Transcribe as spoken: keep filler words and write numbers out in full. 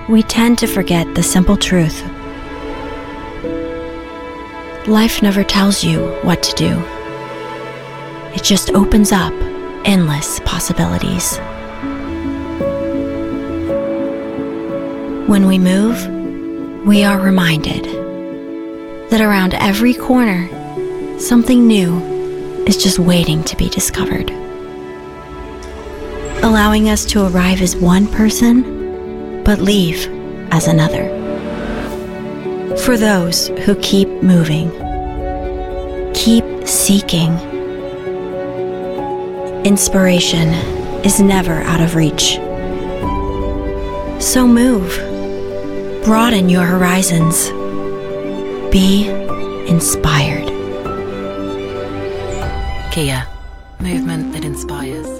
we tend to forget the simple truth. Life never tells you what to do. It just opens up endless possibilities. When we move, we are reminded that around every corner, something new is just waiting to be discovered, allowing us to arrive as one person, but leave as another. For those who keep moving, keep seeking, inspiration is never out of reach. So move, broaden your horizons, be inspired. Kia, movement that inspires.